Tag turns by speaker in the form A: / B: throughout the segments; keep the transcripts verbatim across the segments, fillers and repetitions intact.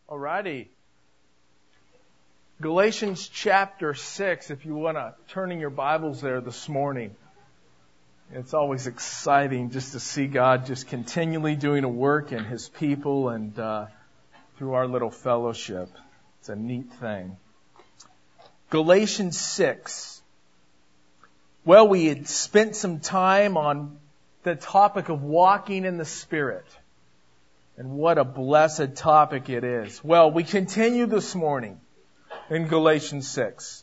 A: Alrighty. Galatians chapter six, if you want to turn in your Bibles there this morning. It's always exciting just to see God just continually doing a work in His people and uh, through our little fellowship. It's a neat thing. Galatians six. Well, we had spent some time on the topic of walking in the Spirit. And what a blessed topic it is. Well, we continue this morning in Galatians six.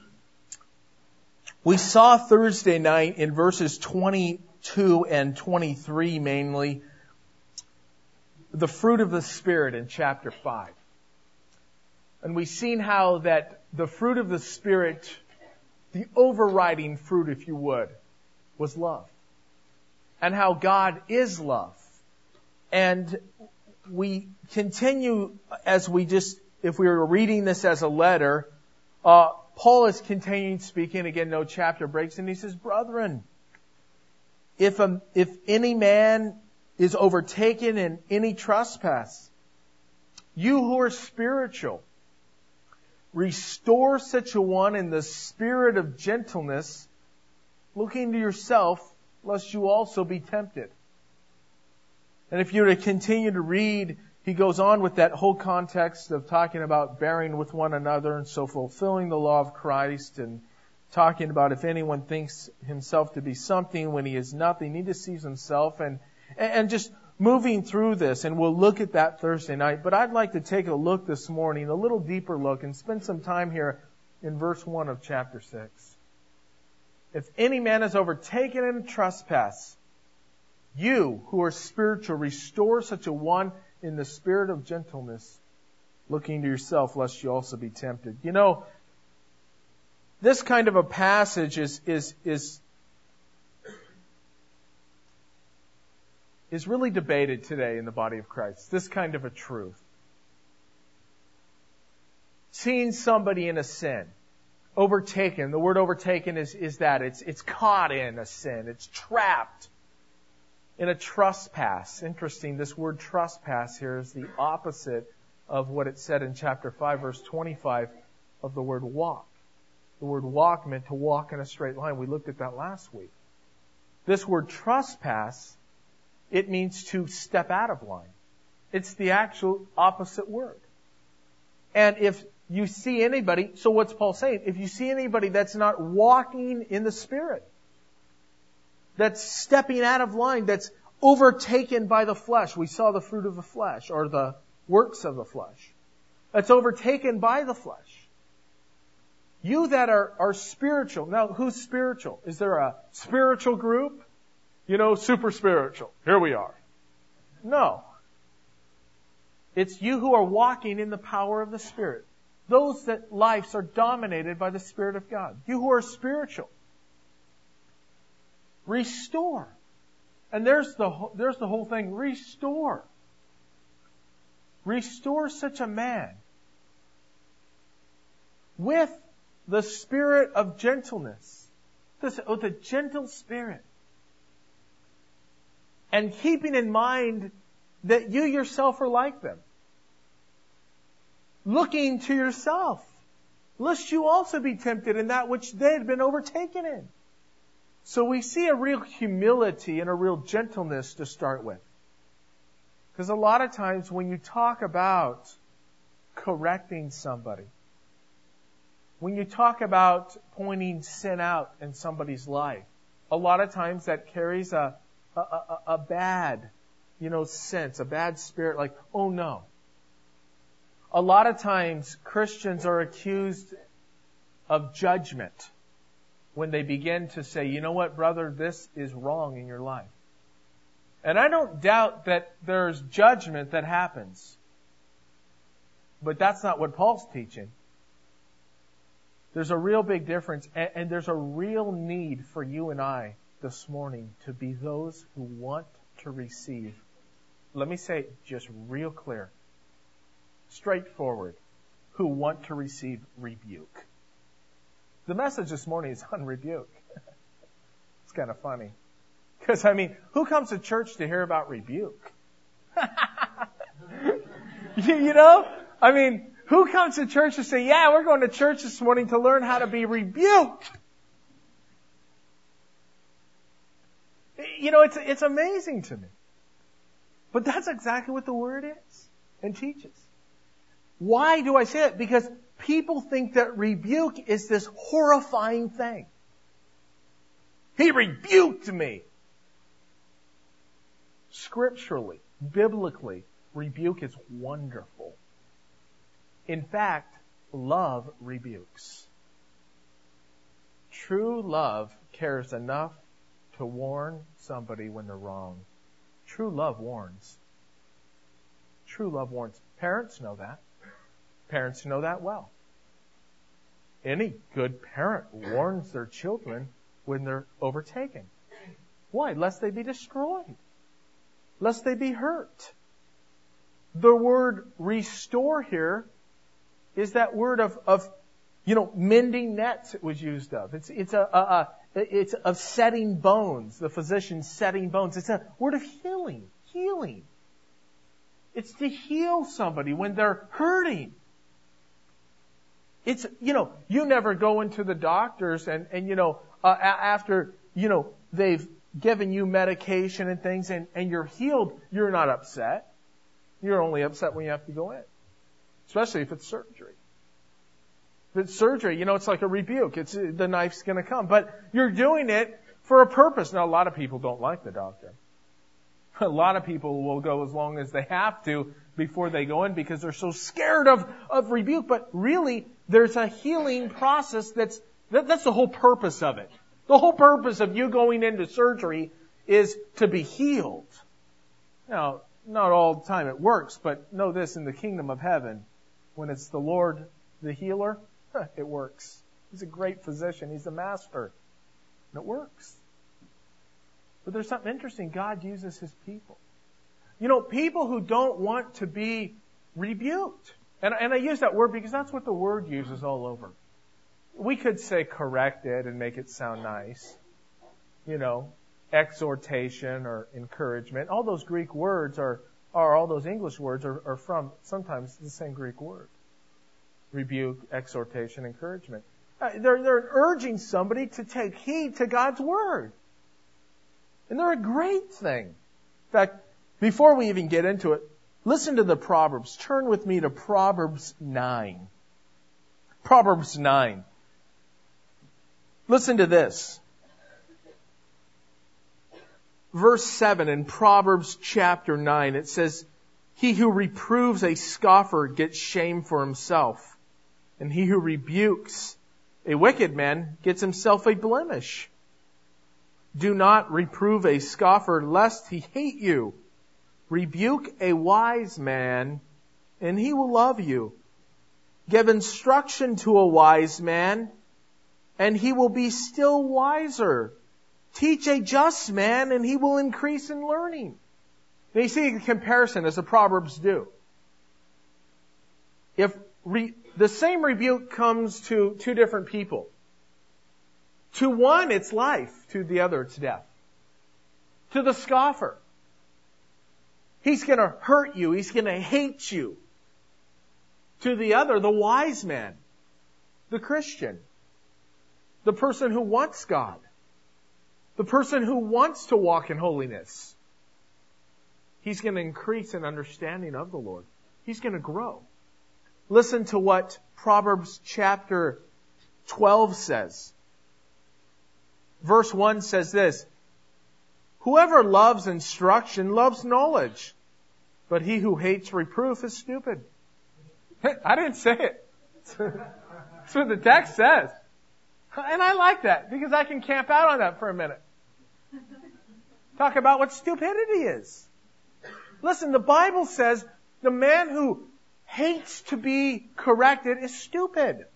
A: We saw Thursday night in verses twenty-two and twenty-three mainly the fruit of the Spirit in chapter five. And we've seen how that the fruit of the Spirit, the overriding fruit, if you would, was love. And how God is love. And we continue as we just, if we were reading this as a letter, uh, Paul is continuing speaking. Again, no chapter breaks. And he says, brethren, if, a, if any man is overtaken in any trespass, you who are spiritual, restore such a one in the spirit of gentleness, looking to yourself, lest you also be tempted. And if you were to continue to read, he goes on with that whole context of talking about bearing with one another and so fulfilling the law of Christ and talking about if anyone thinks himself to be something when he is nothing, he deceives himself and, and just moving through this. And we'll look at that Thursday night. But I'd like to take a look this morning, a little deeper look, and spend some time here in verse one of chapter six. If any man is overtaken in a trespass, you who are spiritual, restore such a one in the spirit of gentleness, looking to yourself, lest you also be tempted. You know, this kind of a passage is is is is really debated today in the body of Christ. This kind of a truth. Seeing somebody in a sin, overtaken. The word overtaken is is that it's it's caught in a sin. It's trapped in a trespass. Interesting, this word trespass here is the opposite of what it said in chapter five, verse twenty-five of the word walk. The word walk meant to walk in a straight line. We looked at that last week. This word trespass, it means to step out of line. It's the actual opposite word. And if you see anybody, so what's Paul saying? If you see anybody that's not walking in the Spirit, that's stepping out of line, that's overtaken by the flesh. We saw the fruit of the flesh, or the works of the flesh. That's overtaken by the flesh. You that are, are spiritual. Now, who's spiritual? Is there a spiritual group? You know, super spiritual. Here we are. No. It's you who are walking in the power of the Spirit. Those that lives are dominated by the Spirit of God. You who are spiritual. Restore. And there's the, there's the whole thing. Restore. Restore such a man with the spirit of gentleness. This, with a gentle spirit. And keeping in mind that you yourself are like them. Looking to yourself, lest you also be tempted in that which they had been overtaken in. So we see a real humility and a real gentleness to start with. Because a lot of times when you talk about correcting somebody, when you talk about pointing sin out in somebody's life, a lot of times that carries a, a, a, a bad, you know, sense, a bad spirit, like, oh no. A lot of times Christians are accused of judgment when they begin to say, you know what, brother, this is wrong in your life. And I don't doubt that there's judgment that happens. But that's not what Paul's teaching. There's a real big difference, and, and there's a real need for you and I this morning to be those who want to receive. Let me say it just real clear, straightforward, who want to receive rebuke. The message this morning is on rebuke. It's kind of funny. Because, I mean, who comes to church to hear about rebuke? you, you know? I mean, who comes to church and say, yeah, we're going to church this morning to learn how to be rebuked? You know, it's, it's amazing to me. But that's exactly what the Word is and teaches. Why do I say it? Because people think that rebuke is this horrifying thing. He rebuked me. Scripturally, biblically, rebuke is wonderful. In fact, love rebukes. True love cares enough to warn somebody when they're wrong. True love warns. True love warns. Parents know that. Parents know that well. Any good parent warns their children when they're overtaken. Why? Lest they be destroyed. Lest they be hurt. The word restore here is that word of, of you know, mending nets it was used of. It's, it's a, a, a it's of setting bones. The physician setting bones. It's a word of healing. Healing. It's to heal somebody when they're hurting. It's, you know, you never go into the doctors and, and you know, uh, after, you know, they've given you medication and things and, and you're healed, you're not upset. You're only upset when you have to go in. Especially if it's surgery. If it's surgery, you know, it's like a rebuke. It's, the knife's gonna come. But you're doing it for a purpose. Now, a lot of people don't like the doctor. A lot of people will go as long as they have to before they go in because they're so scared of, of rebuke. But really, there's a healing process that's, that, that's the whole purpose of it. The whole purpose of you going into surgery is to be healed. Now, not all the time it works, but know this, in the kingdom of heaven, when it's the Lord, the healer, it works. He's a great physician. He's a master. And it works. But there's something interesting. God uses His people. You know, people who don't want to be rebuked. And, and I use that word because that's what the Word uses all over. We could say corrected and make it sound nice. You know, exhortation or encouragement. All those Greek words are, or all those English words are, are from sometimes the same Greek word. Rebuke, exhortation, encouragement. Uh, they're, they're urging somebody to take heed to God's Word. And they're a great thing. In fact, before we even get into it, listen to the Proverbs. Turn with me to Proverbs nine. Proverbs nine. Listen to this. Verse seven in Proverbs chapter nine, it says, he who reproves a scoffer gets shame for himself, and he who rebukes a wicked man gets himself a blemish. Do not reprove a scoffer lest he hate you. Rebuke a wise man, and he will love you. Give instruction to a wise man, and he will be still wiser. Teach a just man, and he will increase in learning. Now you see the comparison as the Proverbs do. If re, the same rebuke comes to two different people, to one it's life, to the other it's death. To the scoffer, he's going to hurt you, he's going to hate you. To the other, the wise man, the Christian, the person who wants God, the person who wants to walk in holiness, he's going to increase in understanding of the Lord. He's going to grow. Listen to what Proverbs chapter twelve says. Verse one says this, whoever loves instruction loves knowledge, but he who hates reproof is stupid. I didn't say it. That's what the text says. And I like that because I can camp out on that for a minute. Talk about what stupidity is. Listen, the Bible says the man who hates to be corrected is stupid.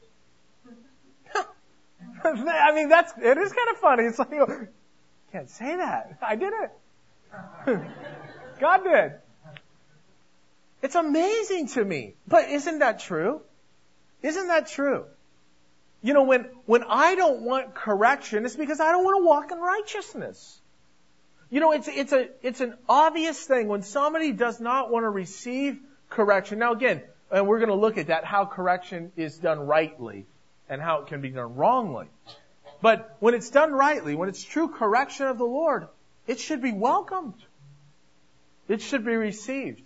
A: I mean, that's, it is kind of funny. It's like, you can't say that. I did it. God did. It's amazing to me. But isn't that true? Isn't that true? You know, when, when I don't want correction, it's because I don't want to walk in righteousness. You know, it's, it's a, it's an obvious thing when somebody does not want to receive correction. Now again, And we're going to look at that, how correction is done rightly and how it can be done wrongly. But when it's done rightly, when it's true correction of the Lord, it should be welcomed. It should be received.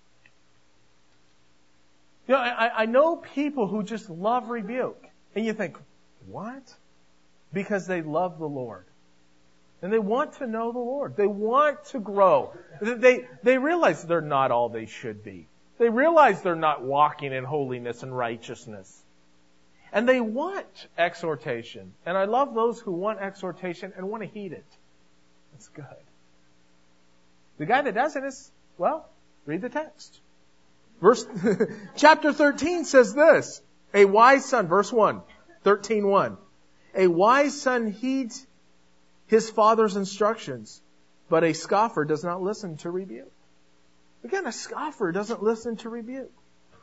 A: You know, I, I know people who just love rebuke. And you think, what? Because they love the Lord. And they want to know the Lord. They want to grow. They, they realize they're not all they should be. They realize they're not walking in holiness and righteousness. And they want exhortation. And I love those who want exhortation and want to heed it. That's good. The guy that doesn't is, well, read the text. Verse, chapter thirteen says this. A wise son, verse one, thirteen one. A wise son heeds his father's instructions, but a scoffer does not listen to rebuke. Again, a scoffer doesn't listen to rebuke.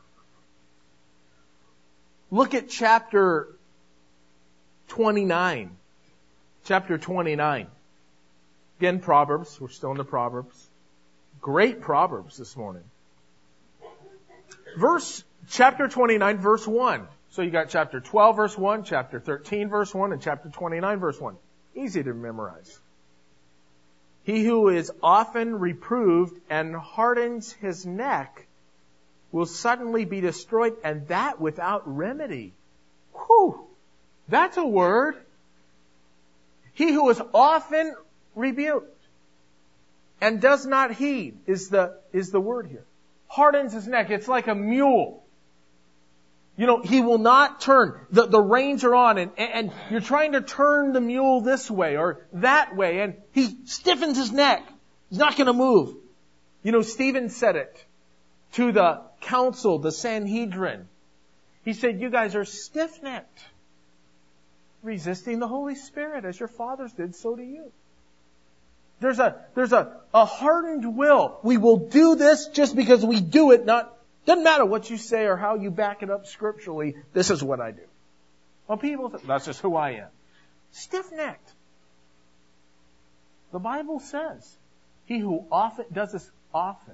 A: Look at chapter twenty-nine. Chapter twenty-nine. Again, Proverbs. We're still in the Proverbs. Great Proverbs this morning. Verse, chapter twenty-nine, verse one. So you got chapter twelve, verse one, chapter thirteen, verse one, and chapter twenty-nine, verse one. Easy to memorize. He who is often reproved and hardens his neck will suddenly be destroyed, and that without remedy. Whew! That's a word. He who is often rebuked and does not heed is the, is the word here. Hardens his neck. It's like a mule. You know, he will not turn. The, the reins are on and, and you're trying to turn the mule this way or that way and he stiffens his neck. He's not going to move. You know, Stephen said it to the council, the Sanhedrin. He said, you guys are stiff-necked, resisting the Holy Spirit as your fathers did, so do you. There's a, there's a, a hardened will. We will do this just because we do it, not, doesn't matter what you say or how you back it up scripturally. This is what I do. Well, people think, that's just who I am. Stiff-necked. The Bible says, he who often, does this often,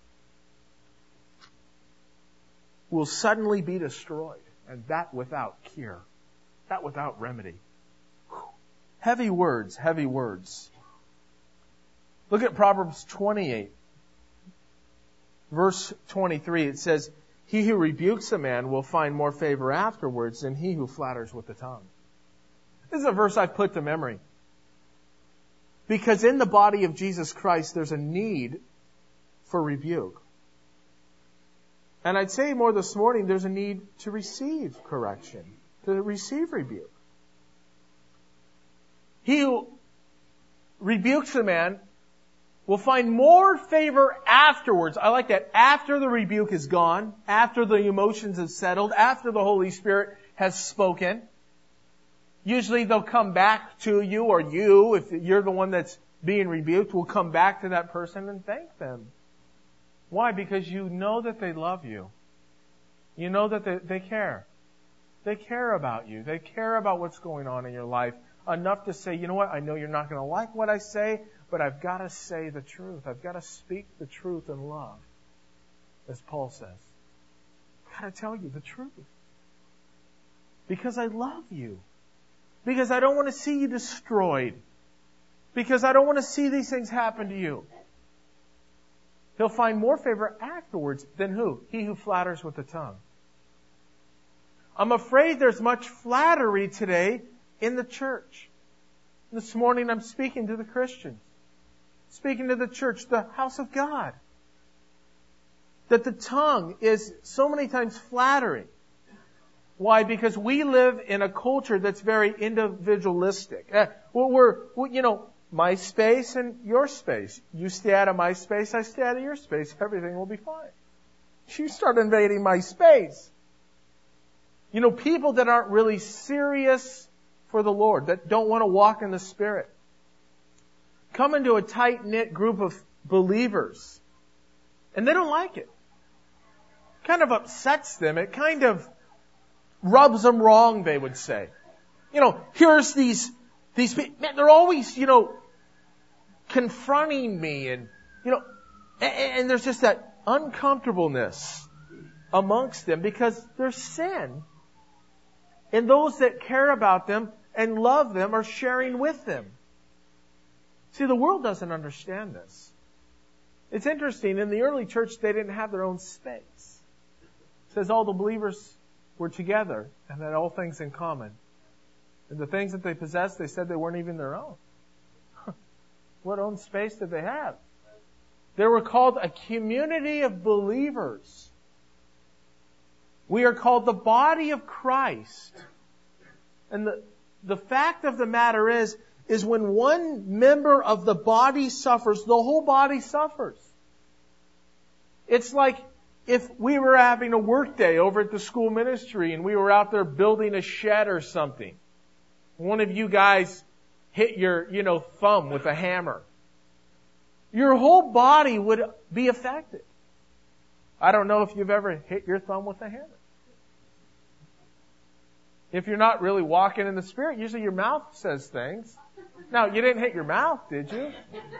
A: will suddenly be destroyed, and that without cure, that without remedy. Whew. Heavy words, heavy words. Look at Proverbs twenty-eight, verse twenty-three. It says, he who rebukes a man will find more favor afterwards than he who flatters with the tongue. This is a verse I've put to memory. Because in the body of Jesus Christ, there's a need for rebuke. And I'd say more this morning, there's a need to receive correction, to receive rebuke. He who rebukes a man will find more favor afterwards. I like that. After the rebuke is gone, after the emotions have settled, after the Holy Spirit has spoken. Usually they'll come back to you, or you, if you're the one that's being rebuked, will come back to that person and thank them. Why? Because you know that they love you. You know that they, they care. They care about you. They care about what's going on in your life enough to say, you know what, I know you're not going to like what I say, but I've got to say the truth. I've got to speak the truth in love, as Paul says. I've got to tell you the truth. Because I love you. Because I don't want to see you destroyed. Because I don't want to see these things happen to you. He'll find more favor afterwards than who? He who flatters with the tongue. I'm afraid there's much flattery today in the church. This morning I'm speaking to the Christians. Speaking to the church, the house of God. That the tongue is so many times flattering. Why? Because we live in a culture that's very individualistic. Uh, we're, we're, you know, my space and your space. You stay out of my space, I stay out of your space. Everything will be fine. You start invading my space. You know, people that aren't really serious for the Lord, that don't want to walk in the Spirit, come into a tight-knit group of believers, and they don't like it. It kind of upsets them. It kind of rubs them wrong, they would say. You know, here's these, these people, man, they're always, you know, confronting me and, you know, and, and there's just that uncomfortableness amongst them because there's sin. And those that care about them and love them are sharing with them. See, the world doesn't understand this. It's interesting. In the early church, they didn't have their own space. It says all the believers were together and had all things in common. And the things that they possessed, they said they weren't even their own. What own space did they have? They were called a community of believers. We are called the body of Christ. And the, the fact of the matter is, is when one member of the body suffers, the whole body suffers. It's like if we were having a work day over at the school ministry and we were out there building a shed or something. One of you guys hit your, you know, thumb with a hammer. Your whole body would be affected. I don't know if you've ever hit your thumb with a hammer. If you're not really walking in the Spirit, usually your mouth says things. Now, you didn't hit your mouth, did you?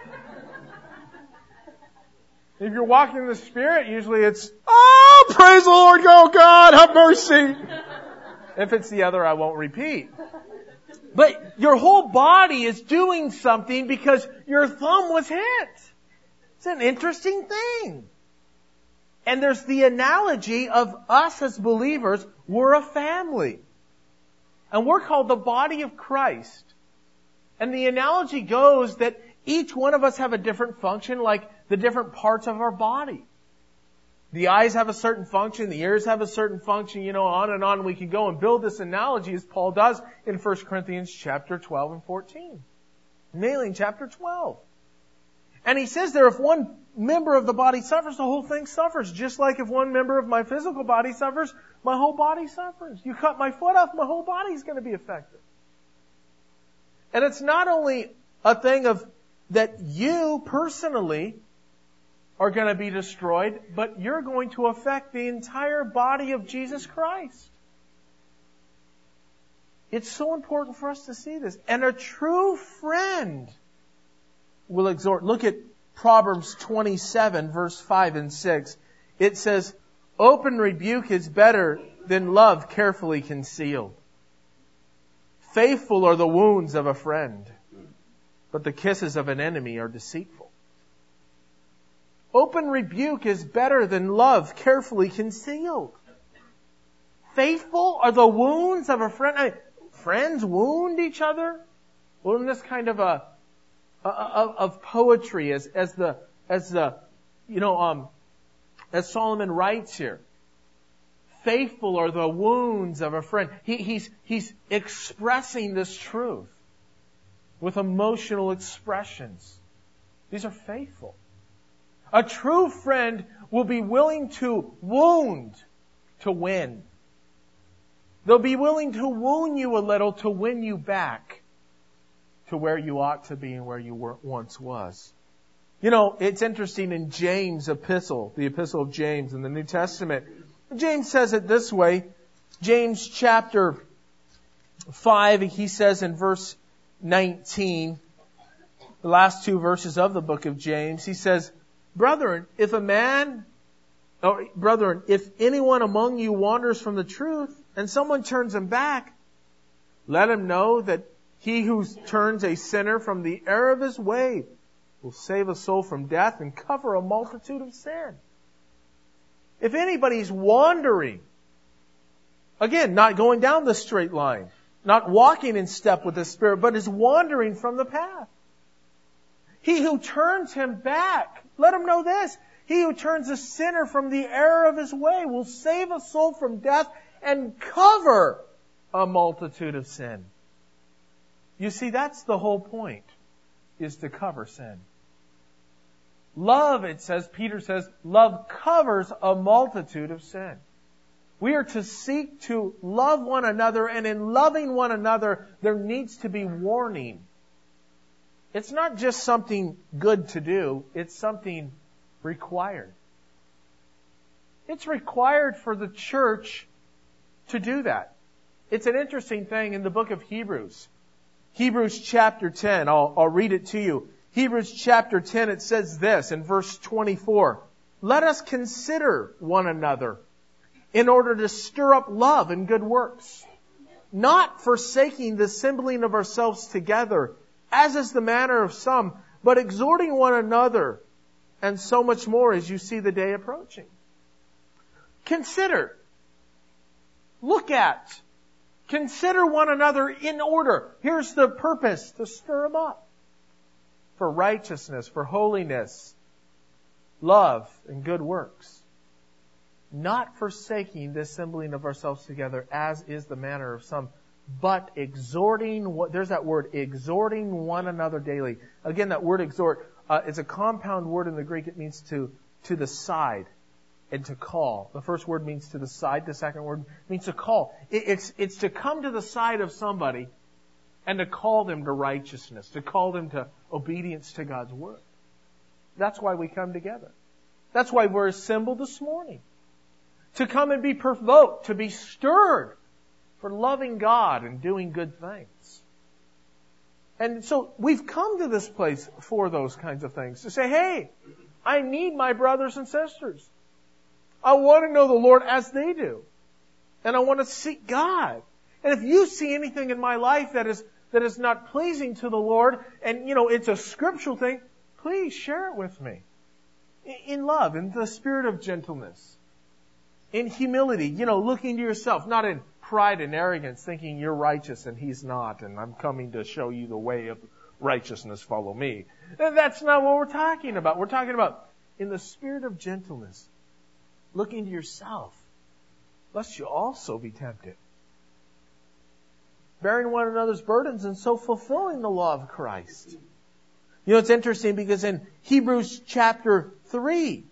A: If you're walking in the Spirit, usually it's, oh, praise the Lord, go God, have mercy. If it's the other, I won't repeat. But your whole body is doing something because your thumb was hit. It's an interesting thing. And there's the analogy of us as believers, we're a family. And we're called the body of Christ. And the analogy goes that each one of us have a different function, like the different parts of our body. The eyes have a certain function, the ears have a certain function, you know, on and on we can go and build this analogy as Paul does in First Corinthians chapter twelve and fourteen. Nailing chapter twelve. And he says there, if one member of the body suffers, the whole thing suffers. Just like if one member of my physical body suffers, my whole body suffers. You cut my foot off, my whole body is going to be affected. And it's not only a thing of that you personally are going to be destroyed, but you're going to affect the entire body of Jesus Christ. It's so important for us to see this. And a true friend will exhort. Look at Proverbs twenty-seven, verse five and six. It says, open rebuke is better than love carefully concealed. Faithful are the wounds of a friend, but the kisses of an enemy are deceitful. Open rebuke is better than love carefully concealed. Faithful are the wounds of a friend. I mean, friends wound each other? Well, in this kind of a, a, a of poetry, as as the as the you know um as Solomon writes here. Faithful are the wounds of a friend. He, he's he's expressing this truth with emotional expressions. These are faithful. A true friend will be willing to wound to win. They'll be willing to wound you a little to win you back to where you ought to be and where you were, once was. You know, it's interesting in James' epistle, the epistle of James in the New Testament. James says it this way. James chapter five, he says in verse nineteen, the last two verses of the book of James, he says, Brethren, if a man, or brethren, if anyone among you wanders from the truth, and someone turns him back, let him know that he who turns a sinner from the error of his way will save a soul from death and cover a multitude of sin. If anybody's wandering, again, not going down the straight line, not walking in step with the Spirit, but is wandering from the path. He who turns him back, let him know this. He who turns a sinner from the error of his way will save a soul from death and cover a multitude of sin. You see, that's the whole point, is to cover sin. Love, it says, Peter says, love covers a multitude of sin. We are to seek to love one another, and in loving one another, there needs to be warning. It's not just something good to do, it's something required. It's required for the church to do that. It's an interesting thing in the book of Hebrews. Hebrews chapter ten, I'll, I'll read it to you. Hebrews chapter ten, it says this in verse twenty-four. Let us consider one another in order to stir up love and good works, not forsaking the assembling of ourselves together, as is the manner of some, but exhorting one another, and so much more as you see the day approaching. Consider, look at, consider one another in order. Here's the purpose, to stir them up for righteousness, for holiness, love, and good works. Not forsaking the assembling of ourselves together, as is the manner of some, but exhorting, there's that word, exhorting one another daily. Again, that word exhort, uh, is a compound word in the Greek. It means to, to the side and to call. The first word means to the side. The second word means to call. It, it's, it's to come to the side of somebody and to call them to righteousness, to call them to obedience to God's Word. That's why we come together. That's why we're assembled this morning. To come and be provoked, to be stirred for loving God and doing good things. And so we've come to this place for those kinds of things. To say, hey, I need my brothers and sisters. I want to know the Lord as they do. And I want to seek God. And if you see anything in my life that is that is not pleasing to the Lord, and you know it's a scriptural thing, please share it with me. In love, in the spirit of gentleness. In humility, you know, looking to yourself, not in pride and arrogance, thinking you're righteous and He's not, and I'm coming to show you the way of righteousness, follow me. That's not what we're talking about. We're talking about in the spirit of gentleness, looking to yourself, lest you also be tempted. Bearing one another's burdens and so fulfilling the law of Christ. You know, it's interesting because in Hebrews chapter three,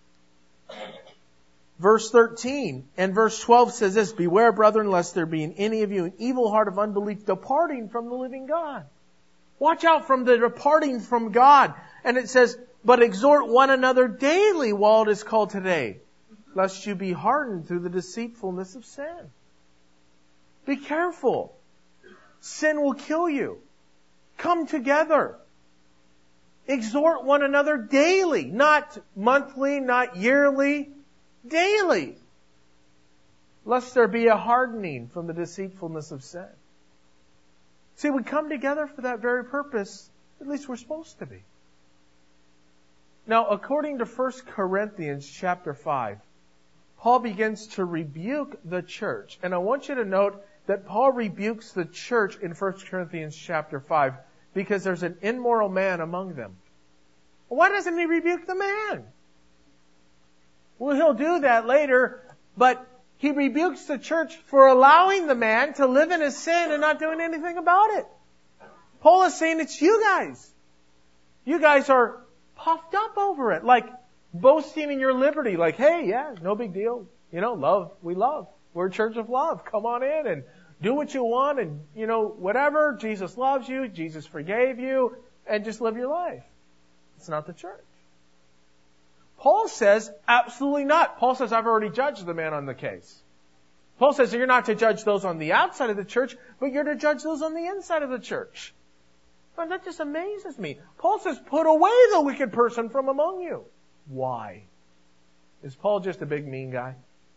A: verse thirteen and verse twelve says this, beware, brethren, lest there be in any of you an evil heart of unbelief departing from the living God. Watch out from the departing from God. And it says, but exhort one another daily while it is called today, lest you be hardened through the deceitfulness of sin. Be careful. Sin will kill you. Come together. Exhort one another daily, not monthly, not yearly, daily, lest there be a hardening from the deceitfulness of sin. See, we come together for that very purpose. At least we're supposed to be. Now, according to First Corinthians chapter five, Paul begins to rebuke the church. And I want you to note that Paul rebukes the church in First Corinthians chapter five because there's an immoral man among them. Why doesn't he rebuke the man? Well, he'll do that later, but he rebukes the church for allowing the man to live in his sin and not doing anything about it. Paul is saying it's you guys. You guys are puffed up over it, like boasting in your liberty, like, hey, yeah, no big deal. You know, love, we love. We're a church of love. Come on in and do what you want and, you know, whatever. Jesus loves you. Jesus forgave you. And just live your life. It's not the church. Paul says, absolutely not. Paul says, I've already judged the man on the case. Paul says you're not to judge those on the outside of the church, but you're to judge those on the inside of the church. And that just amazes me. Paul says, put away the wicked person from among you. Why? Is Paul just a big mean guy?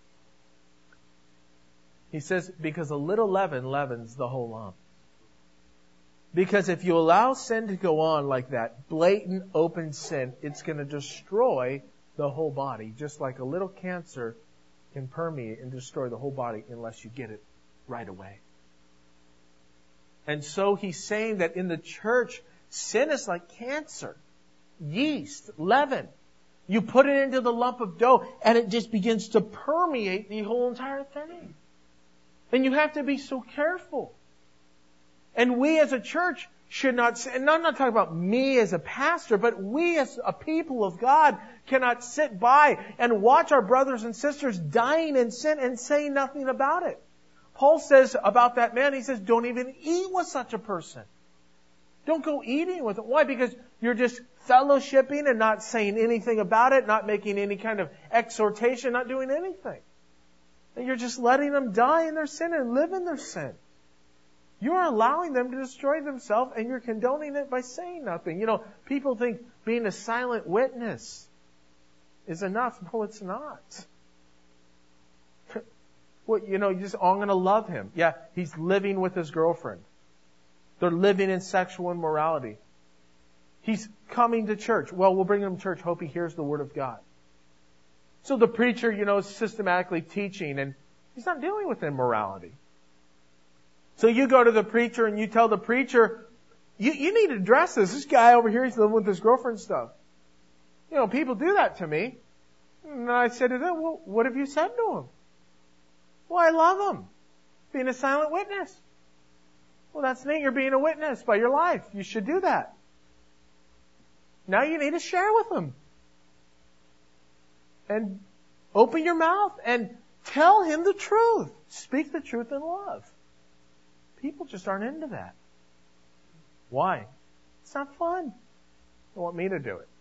A: He says, because a little leaven leavens the whole lump. Because if you allow sin to go on like that, blatant, open sin, it's going to destroy the whole body. Just like a little cancer can permeate and destroy the whole body unless you get it right away. And so he's saying that in the church, sin is like cancer, yeast, leaven. You put it into the lump of dough and it just begins to permeate the whole entire thing. And you have to be so careful. And we as a church should not, and I'm not talking about me as a pastor, but we as a people of God cannot sit by and watch our brothers and sisters dying in sin and say nothing about it. Paul says about that man, he says, don't even eat with such a person. Don't go eating with it. Why? Because you're just fellowshipping and not saying anything about it, not making any kind of exhortation, not doing anything. And you're just letting them die in their sin and live in their sin. You're allowing them to destroy themselves and you're condoning it by saying nothing. You know, people think being a silent witness is enough. No, it's not. Well, you know, you just, oh, I'm going to love him. Yeah, he's living with his girlfriend. They're living in sexual immorality. He's coming to church. Well, we'll bring him to church. Hope he hears the Word of God. So the preacher, you know, is systematically teaching, and he's not dealing with immorality. So you go to the preacher and you tell the preacher, you, you need to address this. This guy over here, he's living with his girlfriend stuff. You know, people do that to me. And I said to them, well, what have you said to him? Well, I love him. Being a silent witness. Well, that's neat. You're being a witness by your life. You should do that. Now you need to share with them. And open your mouth and tell him the truth. Speak the truth in love. People just aren't into that. Why? It's not fun. They want me to do it.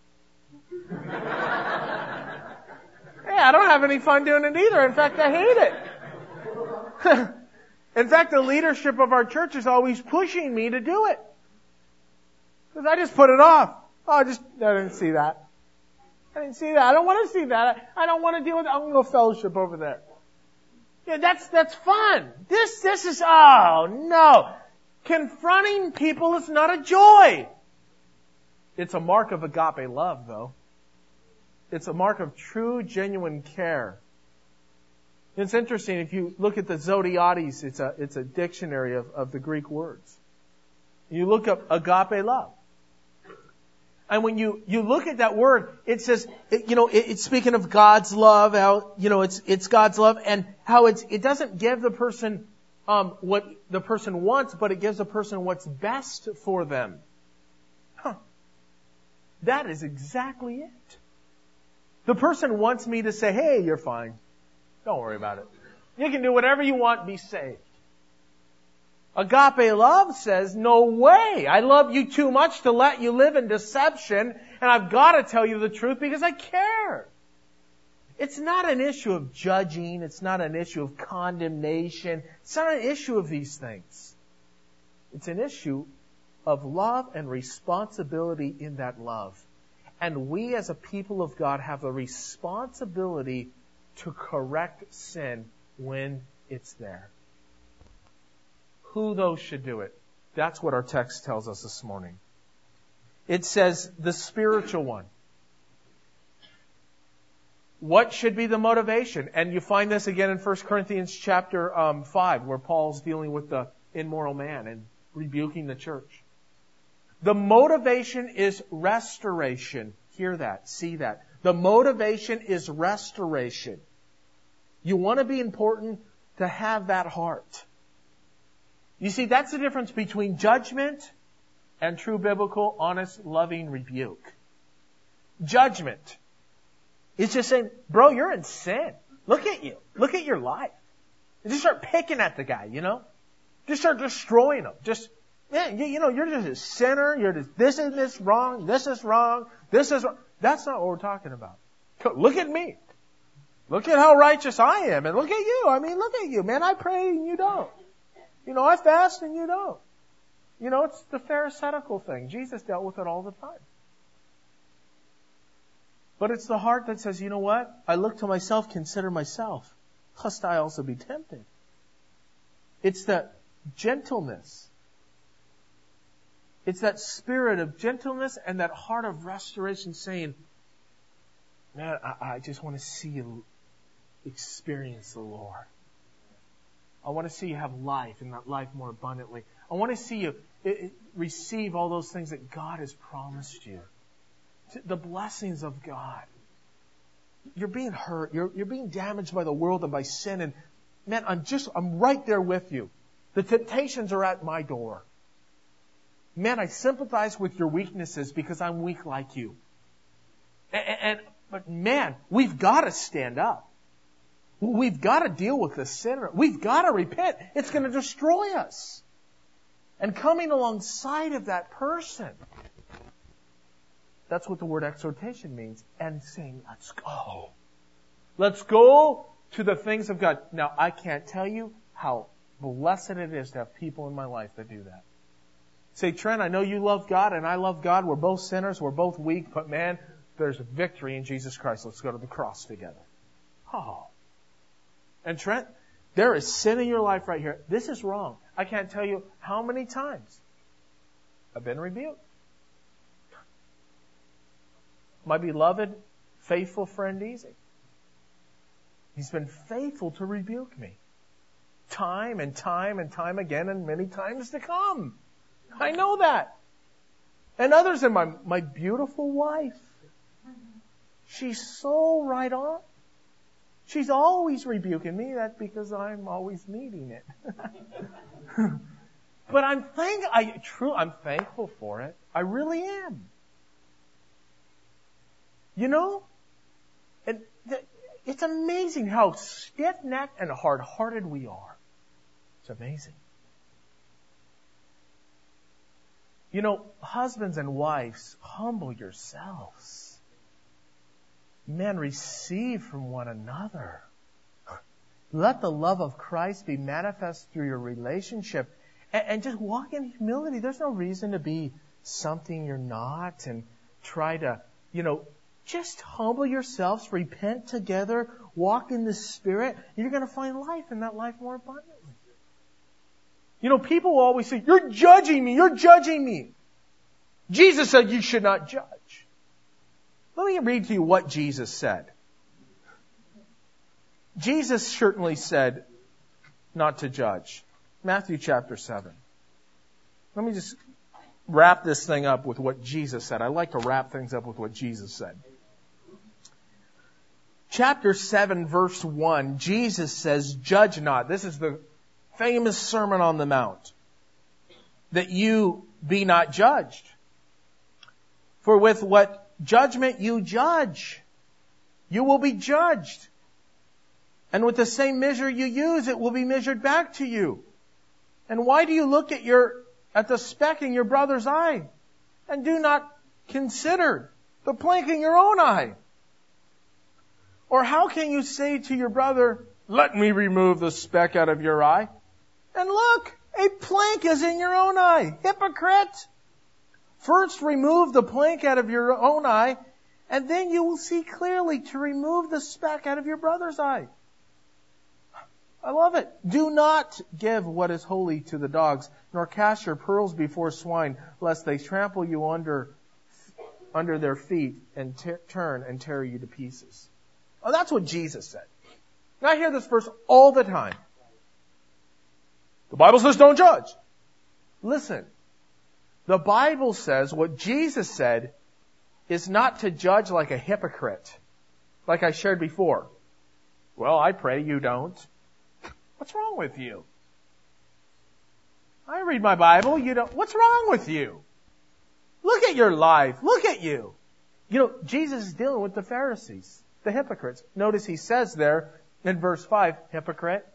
A: Yeah, I don't have any fun doing it either. In fact, I hate it. In fact, the leadership of our church is always pushing me to do it. Because I just put it off. Oh, I just, I didn't see that. I didn't see that. I don't want to see that. I don't want to deal with that. I'm going to go fellowship over there. Yeah, that's, that's fun. This, this is, oh, no. Confronting people is not a joy. It's a mark of agape love, though. It's a mark of true, genuine care. It's interesting, if you look at the Zodiates, it's a, it's a dictionary of, of the Greek words. You look up agape love. And when you, you look at that word, it says, it, you know, it, it's speaking of God's love, how, you know, it's, it's God's love, and how it's, it doesn't give the person, um, what the person wants, but it gives the person what's best for them. Huh. That is exactly it. The person wants me to say, hey, you're fine. Don't worry about it. You can do whatever you want, be saved. Agape love says, no way. I love you too much to let you live in deception, and I've got to tell you the truth because I care. It's not an issue of judging. It's not an issue of condemnation. It's not an issue of these things. It's an issue of love and responsibility in that love. And we as a people of God have a responsibility to correct sin when it's there. Who, though, should do it? That's what our text tells us this morning. It says the spiritual one. What should be the motivation? And you find this again in First Corinthians chapter um, five, where Paul's dealing with the immoral man and rebuking the church. The motivation is restoration. Hear that. See that. The motivation is restoration. You want to be important to have that heart. You see, that's the difference between judgment and true biblical, honest, loving rebuke. Judgment is just saying, bro, you're in sin. Look at you. Look at your life. And just start picking at the guy, you know? Just start destroying him. Just, man, you, you know, you're just a sinner. You're just, this is this wrong. This is wrong. This is wrong. That's not what we're talking about. Look at me. Look at how righteous I am. And look at you. I mean, look at you. Man, I pray and you don't. You know, I fast and you don't. You know, it's the pharisaical thing. Jesus dealt with it all the time. But it's the heart that says, you know what? I look to myself, consider myself, lest I also be tempted. It's that gentleness. It's that spirit of gentleness and that heart of restoration saying, man, I, I just want to see you experience the Lord. I want to see you have life and that life more abundantly. I want to see you receive all those things that God has promised you. The blessings of God. You're being hurt. You're, you're being damaged by the world and by sin. And man, I'm just, I'm right there with you. The temptations are at my door. Man, I sympathize with your weaknesses because I'm weak like you. And, and but man, we've got to stand up. We've got to deal with the sinner. We've got to repent. It's going to destroy us. And coming alongside of that person. That's what the word exhortation means. And saying, let's go. Let's go to the things of God. Now, I can't tell you how blessed it is to have people in my life that do that. Say, Trent, I know you love God and I love God. We're both sinners. We're both weak. But man, there's victory in Jesus Christ. Let's go to the cross together. Oh. And Trent, There is sin in your life right here. This is wrong. I can't tell you how many times I've been rebuked. My beloved, faithful friend Easy. He's been faithful to rebuke me. Time and time and time again and many times to come. I know that. And others in my, my beautiful wife. She's so right on. She's always rebuking me. That's because I'm always needing it. But I'm thank I true I'm thankful for it. I really am. You know? And th- it's amazing how stiff-necked and hard-hearted we are. It's amazing. You know, husbands and wives, humble yourselves. Men, receive from one another. Let the love of Christ be manifest through your relationship. And, and just walk in humility. There's no reason to be something you're not and try to, you know, just humble yourselves, repent together, walk in the Spirit. You're going to find life and that life more abundantly. You know, people will always say, you're judging me, you're judging me. Jesus said you should not judge. Let me read to you what Jesus said. Jesus certainly said not to judge. Matthew chapter seven. Let me just wrap this thing up with what Jesus said. I like to wrap things up with what Jesus said. Chapter seven, verse one, Jesus says, judge not. This is the famous Sermon on the Mount. That you be not judged. For with what judgment you judge, you will be judged. And with the same measure you use, it will be measured back to you. And why do you look at your at the speck in your brother's eye and do not consider the plank in your own eye? Or how can you say to your brother, let me remove the speck out of your eye? And look, a plank is in your own eye. Hypocrite! First remove the plank out of your own eye, and then you will see clearly to remove the speck out of your brother's eye. I love it. Do not give what is holy to the dogs, nor cast your pearls before swine, lest they trample you under, under their feet and t- turn and tear you to pieces. Oh, that's what Jesus said. And I hear this verse all the time. The Bible says don't judge. Listen, the Bible says what Jesus said is not to judge like a hypocrite, like I shared before. Well, I pray you don't. What's wrong with you? I read my Bible, you don't. What's wrong with you? Look at your life. Look at you. You know, Jesus is dealing with the Pharisees, the hypocrites. Notice he says there in verse five, hypocrite.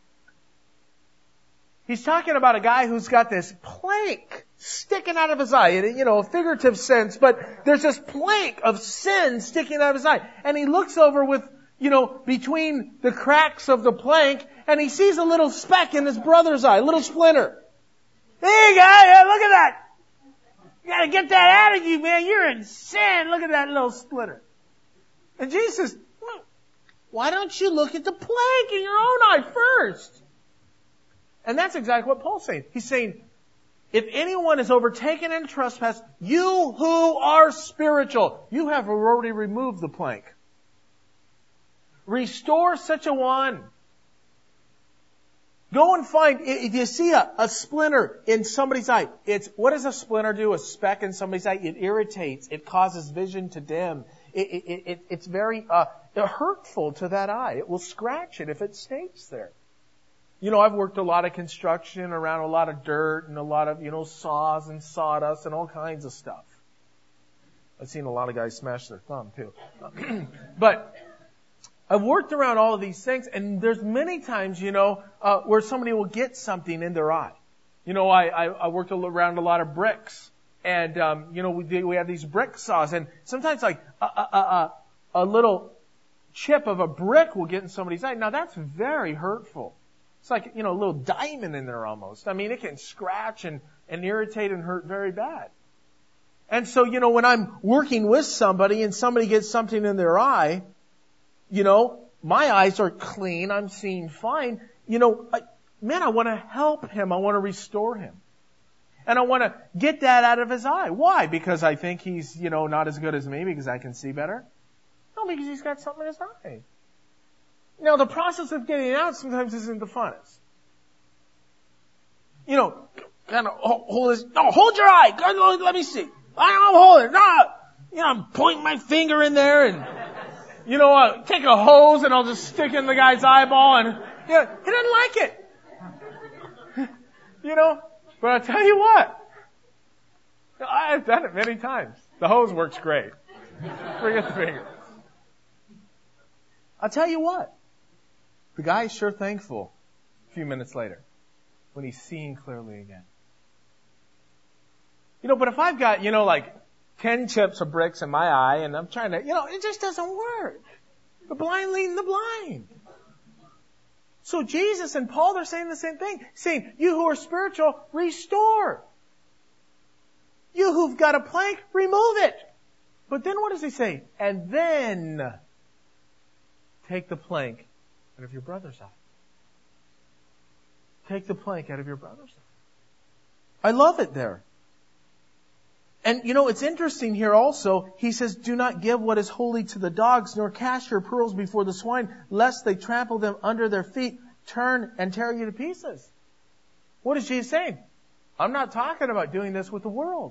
A: He's talking about a guy who's got this plank sticking out of his eye, in, you know, a figurative sense, but there's this plank of sin sticking out of his eye. And he looks over with, you know, between the cracks of the plank, and he sees a little speck in his brother's eye, a little splinter. Hey, guy, look at that. You gotta get that out of you, man. You're in sin. Look at that little splinter. And Jesus says, well, why don't you look at the plank in your own eye first? And that's exactly what Paul's saying. He's saying, if anyone is overtaken in trespass, you who are spiritual, you have already removed the plank. Restore such a one. Go and find, if you see a, a splinter in somebody's eye, it's, what does a splinter do? A speck in somebody's eye? It irritates. It causes vision to dim. It, it, it, it's very uh, hurtful to that eye. It will scratch it if it stays there. You know, I've worked a lot of construction around a lot of dirt and a lot of, you know, saws and sawdust and all kinds of stuff. I've seen a lot of guys smash their thumb too. But I've worked around all of these things, and there's many times, you know, uh, where somebody will get something in their eye. You know, I, I, I worked around a lot of bricks, and, um, you know, we, we have these brick saws, and sometimes like a, a, a, a little chip of a brick will get in somebody's eye. Now that's very hurtful. It's like, you know, a little diamond in there almost. I mean, it can scratch and, and irritate and hurt very bad. And so, you know, when I'm working with somebody and somebody gets something in their eye, you know, my eyes are clean, I'm seeing fine. you know, I, man, I want to help him. I want to restore him. And I want to get that out of his eye. Why? Because I think he's, you know, not as good as me because I can see better? No, because he's got something in his eye. Now, the process of getting it out sometimes isn't the funnest. You know, kind of hold this, no, hold your eye. Let me see. I'm holding it. No. You know, I'm pointing my finger in there and, you know, I'll take a hose and I'll just stick in the guy's eyeball and, you know, he doesn't like it. You know, but I'll tell you what. I've done it many times. The hose works great. Forget the finger. I'll tell you what. The guy is sure thankful a few minutes later when he's seeing clearly again. You know, but if I've got, you know, like ten chips of bricks in my eye and I'm trying to, you know, it just doesn't work. The blind leading the blind. So Jesus and Paul, they're saying the same thing. Saying, you who are spiritual, restore. You who've got a plank, remove it. But then what does he say? And then take the plank out of your brother's eye. Take the plank out of your brother's eye. I love it there. And you know, it's interesting here also, he says, do not give what is holy to the dogs, nor cast your pearls before the swine, lest they trample them under their feet, turn and tear you to pieces. What is Jesus saying? I'm not talking about doing this with the world.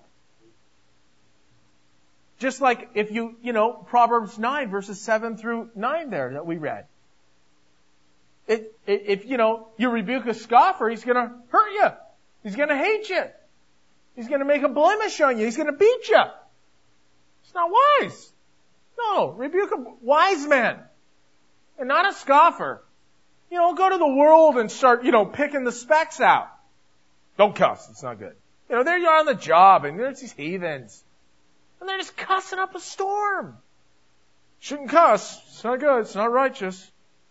A: Just like if you, you know, Proverbs nine verses seven through nine there that we read. It, it, if, you know, you rebuke a scoffer, he's going to hurt you. He's going to hate you. He's going to make a blemish on you. He's going to beat you. It's not wise. No, rebuke a wise man and not a scoffer. You know, go to the world and start, you know, picking the specks out. Don't cuss. It's not good. You know, there you are on the job and there's these heathens. And they're just cussing up a storm. Shouldn't cuss. It's not good. It's not righteous.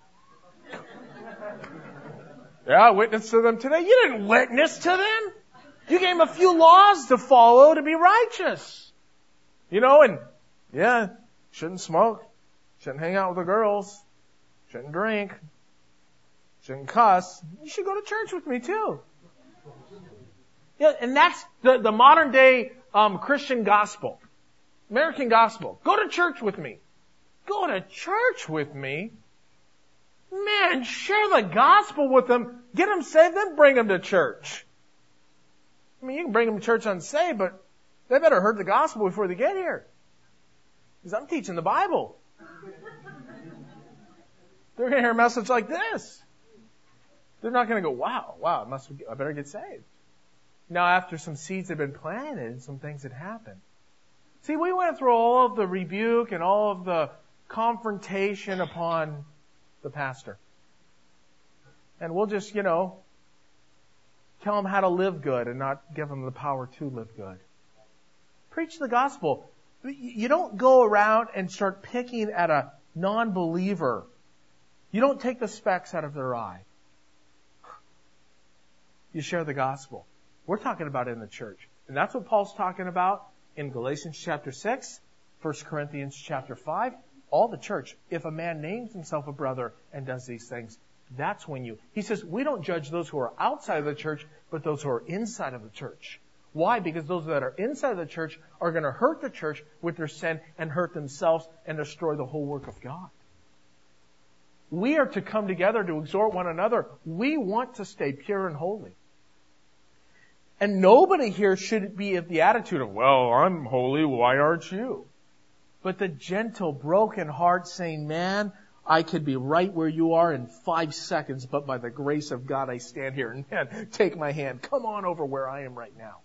A: Yeah, I witnessed to them today. You didn't witness to them. You gave them a few laws to follow to be righteous. You know, and yeah, shouldn't smoke. Shouldn't hang out with the girls. Shouldn't drink. Shouldn't cuss. You should go to church with me too. Yeah, and that's the, the modern day um, Christian gospel. American gospel. Go to church with me. Go to church with me? Man, share the gospel with them. Get them saved, then bring them to church. I mean, you can bring them to church unsaved, but they better heard the gospel before they get here. Because I'm teaching the Bible. They're going to hear a message like this. They're not going to go, wow, wow, I must, I better get saved. Now, after some seeds had been planted and some things had happened. See, we went through all of the rebuke and all of the confrontation upon the pastor. And we'll just, you know, tell them how to live good and not give them the power to live good. Preach the gospel. You don't go around and start picking at a non-believer. You don't take the specks out of their eye. You share the gospel. We're talking about it in the church. And that's what Paul's talking about in Galatians chapter six, First Corinthians chapter five, all the church. If a man names himself a brother and does these things, that's when you... He says, we don't judge those who are outside of the church, but those who are inside of the church. Why? Because those that are inside of the church are going to hurt the church with their sin and hurt themselves and destroy the whole work of God. We are to come together to exhort one another. We want to stay pure and holy. And nobody here should be of the attitude of, well, I'm holy, why aren't you? But the gentle, broken heart saying, man, I could be right where you are in five seconds, but by the grace of God I stand here. And man, take my hand. Come on over where I am right now.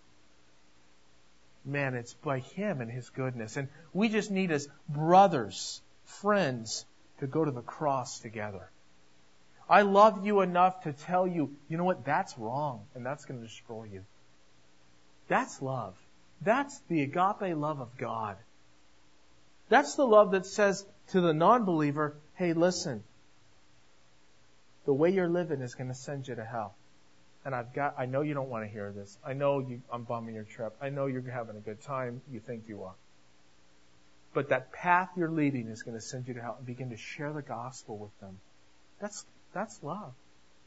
A: Man, it's by Him and His goodness. And we just need as brothers, friends, to go to the cross together. I love you enough to tell you, you know what, that's wrong, and that's going to destroy you. That's love. That's the agape love of God. That's the love that says to the non-believer, hey, listen, the way you're living is going to send you to hell. And I've got, I know you don't want to hear this. I know you, I'm bumming your trip. I know you're having a good time. You think you are. But that path you're leading is going to send you to hell, and begin to share the gospel with them. That's That's love.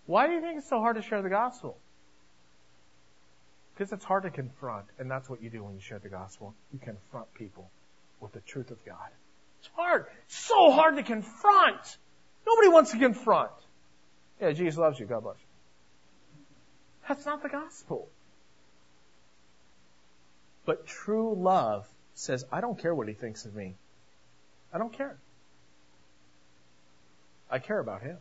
A: Why do you think it's so hard to share the gospel? Because it's hard to confront, and that's what you do when you share the gospel. You confront people with the truth of God. It's hard. It's so hard to confront. Nobody wants to confront. Yeah, Jesus loves you. God bless you. That's not the gospel. But true love says, I don't care what he thinks of me. I don't care. I care about him.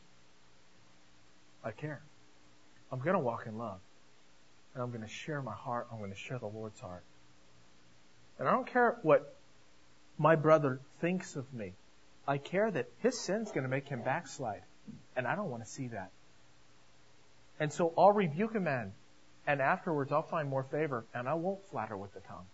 A: I care. I'm going to walk in love. And I'm going to share my heart. I'm going to share the Lord's heart. And I don't care what my brother thinks of me. I care that his sin's going to make him backslide. And I don't want to see that. And so I'll rebuke a man. And afterwards I'll find more favor. And I won't flatter with the tongue.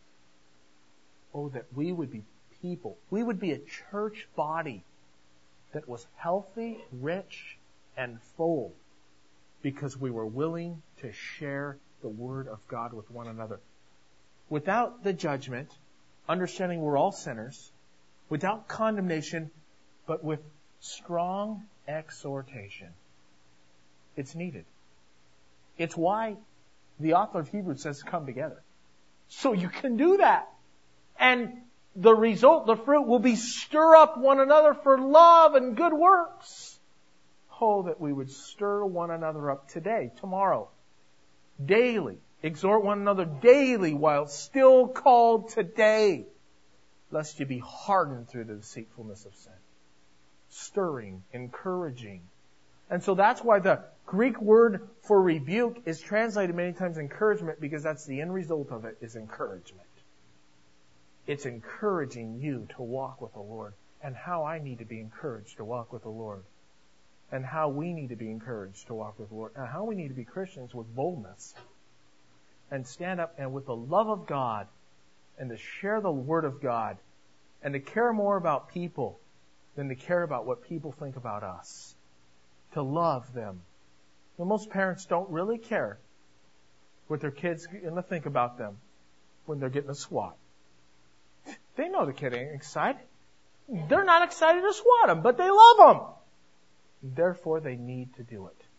A: Oh, that we would be people. We would be a church body that was healthy, rich, and full. Because we were willing to share the Word of God with one another. Without the judgment, understanding we're all sinners, without condemnation, but with strong exhortation. It's needed. It's why the author of Hebrews says come together. So you can do that. And the result, the fruit will be stir up one another for love and good works. Oh, that we would stir one another up today, tomorrow, daily. Exhort one another daily while still called today, lest you be hardened through the deceitfulness of sin. Stirring, encouraging. And so that's why the Greek word for rebuke is translated many times encouragement, because that's the end result of it is encouragement. It's encouraging you to walk with the Lord, and how I need to be encouraged to walk with the Lord, and how we need to be encouraged to walk with the Lord, and how we need to be Christians with boldness and stand up and with the love of God and to share the Word of God and to care more about people than to care about what people think about us. To love them. Well, most parents don't really care what their kids are going to think about them when they're getting a swat. They know the kid ain't excited. They're not excited to swat them, but they love them. Therefore, they need to do it.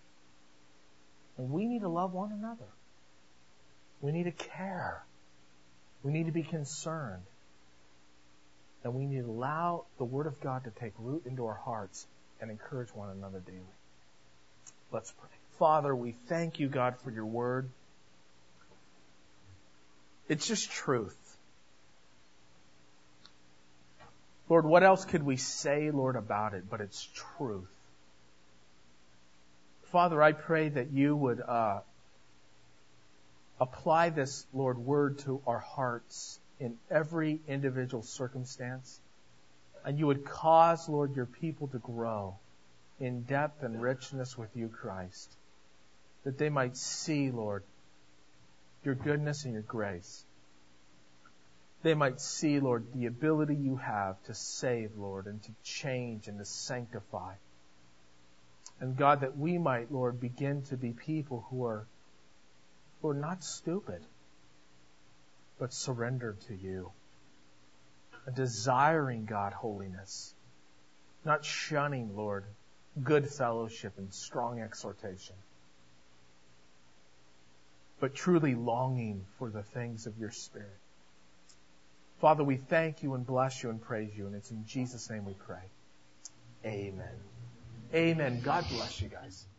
A: And we need to love one another. We need to care. We need to be concerned. And we need to allow the Word of God to take root into our hearts and encourage one another daily. Let's pray. Father, we thank you, God, for your Word. It's just truth. Lord, what else could we say, Lord, about it? But it's truth. Father, I pray that you would uh, apply this, Lord, word to our hearts in every individual circumstance. And you would cause, Lord, your people to grow in depth and richness with you, Christ. That they might see, Lord, your goodness and your grace. They might see, Lord, the ability you have to save, Lord, and to change and to sanctify. And God, that we might, Lord, begin to be people who are, who are not stupid, but surrendered to you. And desiring, God, holiness. Not shunning, Lord, good fellowship and strong exhortation. But truly longing for the things of your Spirit. Father, we thank you and bless you and praise you. And it's in Jesus' name we pray. Amen. Amen. God bless you guys.